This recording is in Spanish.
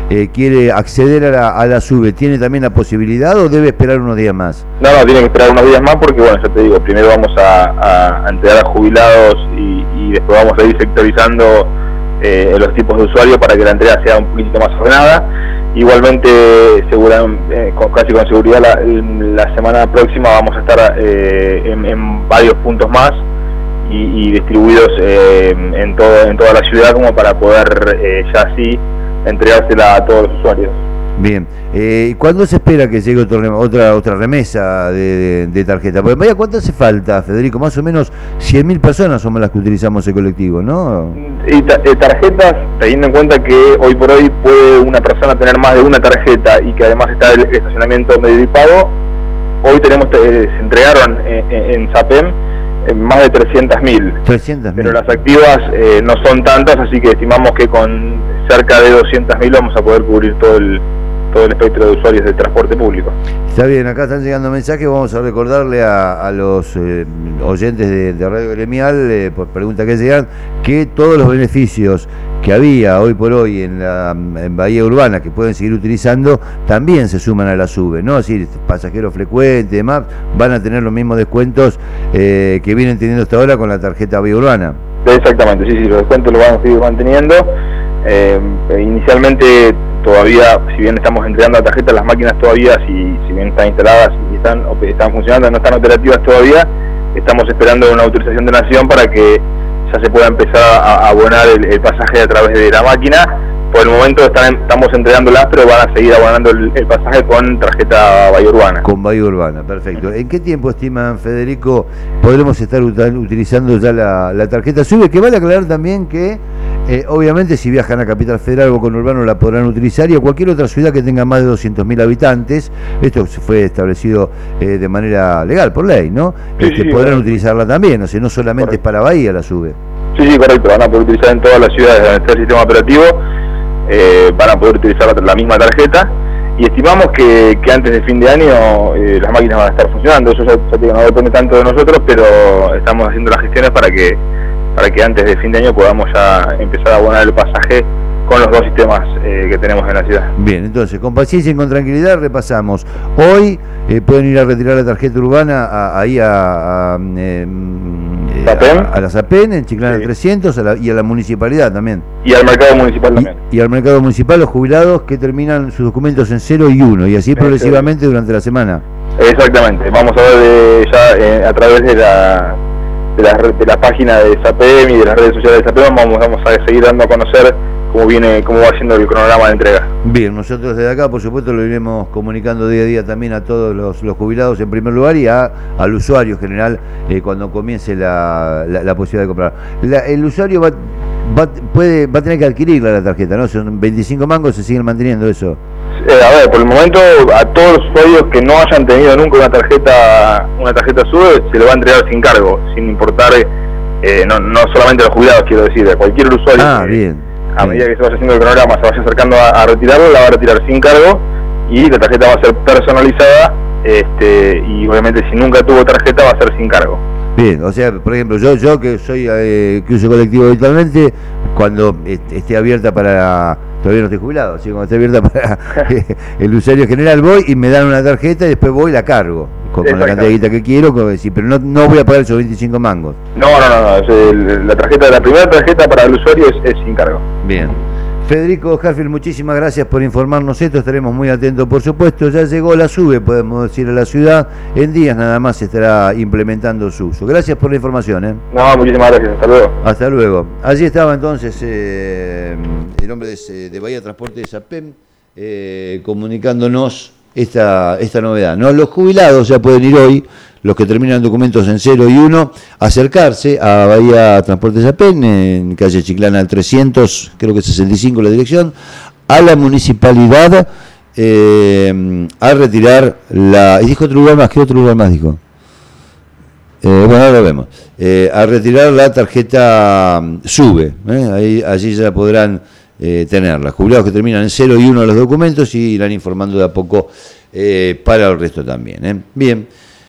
quiere acceder a la SUBE, ¿tiene también la posibilidad o debe esperar unos días más? No, tiene que esperar unos días más porque, bueno, ya te digo, primero vamos a entregar a jubilados y después vamos a ir sectorizando los tipos de usuarios para que la entrega sea un poquito más ordenada. Igualmente, casi con seguridad, la semana próxima vamos a estar en varios puntos más y distribuidos en toda la ciudad como para poder ya así entregársela a todos los usuarios. Bien, ¿cuándo se espera que llegue otra remesa de tarjeta? Porque vaya, ¿cuánto hace falta, Federico? Más o menos 100.000 personas somos las que utilizamos el colectivo, ¿no? Y tarjetas, teniendo en cuenta que hoy por hoy puede una persona tener más de una tarjeta y que además está el estacionamiento medio y pago, hoy se entregaron en SAPEM más de 300.000. 300.000. Pero las activas no son tantas, así que estimamos que con cerca de 200.000 vamos a poder cubrir todo el espectro de usuarios del transporte público. Está bien, acá están llegando mensajes, vamos a recordarle a los oyentes de Radio Gremial, por pregunta que llegan, que todos los beneficios que había hoy por hoy en Bahía Urbana, que pueden seguir utilizando, también se suman a la SUBE, ¿no? Es decir, pasajeros frecuentes y demás, van a tener los mismos descuentos que vienen teniendo hasta ahora con la tarjeta Bahía Urbana. Exactamente, sí, los descuentos los vamos a seguir manteniendo. Inicialmente todavía, si bien estamos entregando la tarjeta, las máquinas todavía, si bien están instaladas y están funcionando, no están operativas todavía, estamos esperando una autorización de Nación para que ya se pueda empezar a abonar el pasaje a través de la máquina. Por el momento estamos entregándolas, pero van a seguir abonando el pasaje con tarjeta Bahía Urbana. Con Bahía Urbana, perfecto. ¿En qué tiempo estiman, Federico, podremos estar utilizando ya la tarjeta SUBE? Que vale aclarar también que, obviamente, si viajan a Capital Federal o conurbano la podrán utilizar, y a cualquier otra ciudad que tenga más de 200.000 habitantes, esto fue establecido de manera legal, por ley, ¿no? Sí, podrán utilizarla también, o sea, no solamente correcto. Es para Bahía la SUBE. Sí, correcto, van a poder utilizar en todas las ciudades donde está el sistema operativo. Van a poder utilizar la misma tarjeta y estimamos que antes de fin de año las máquinas van a estar funcionando. Eso ya no depende tanto de nosotros, pero estamos haciendo las gestiones para que antes de fin de año podamos ya empezar a abonar el pasaje con los dos sistemas que tenemos en la ciudad. Bien, entonces, con paciencia y con tranquilidad repasamos. Hoy pueden ir a retirar la tarjeta urbana ahí a la SAPEN, en Chiclana, sí. 300, y a la municipalidad también. Y al mercado municipal también. Y al mercado municipal, los jubilados que terminan sus documentos en 0 y 1, y así progresivamente durante la semana. Exactamente, vamos a ver ya a través de la página de SAPEM y de las redes sociales de SAPEM, vamos a seguir dando a conocer cómo va siendo el cronograma de entrega. Bien, nosotros desde acá, por supuesto, lo iremos comunicando día a día también a todos los jubilados en primer lugar y al usuario general cuando comience la posibilidad de comprar. El usuario va a tener que adquirirla la tarjeta, ¿no? Son 25 mangos, se siguen manteniendo eso. A ver, por el momento a todos los usuarios que no hayan tenido nunca una tarjeta SUBE se le va a entregar sin cargo, sin importar, no solamente a los jubilados, quiero decir, a cualquier usuario. Bien. A medida que se vaya haciendo el cronograma, se vaya acercando a retirarlo, la va a retirar sin cargo y la tarjeta va a ser personalizada y obviamente si nunca tuvo tarjeta va a ser sin cargo. Bien, o sea, por ejemplo, yo que soy que uso colectivo habitualmente, cuando esté abierta para... Todavía no estoy jubilado, así que cuando esté abierta para el usuario general voy y me dan una tarjeta y después voy y la cargo con la cantidad de guita que quiero, pero no voy a pagar esos 25 mangos. No, la primera tarjeta para el usuario es sin cargo. Bien. Federico Harfield, muchísimas gracias por informarnos esto, estaremos muy atentos, por supuesto. Ya llegó la SUBE, podemos decir, a la ciudad, en días nada más se estará implementando su uso. Gracias por la información. No, muchísimas gracias, hasta luego. Hasta luego. Allí estaba entonces el hombre de Bahía Transporte de SAPEM comunicándonos esta novedad, ¿no? Los jubilados ya pueden ir hoy, los que terminan documentos en 0 y 1, acercarse a Bahía Transporte SAPEM, en calle Chiclana al 300, creo que 65 la dirección, a la municipalidad a retirar y dijo otro lugar más, ¿qué otro lugar más dijo? Bueno, ahora lo vemos. A retirar la tarjeta SUBE, allí ya podrán tenerla. Jubilados que terminan en 0 y 1 los documentos y irán informando de a poco para el resto también. Bien.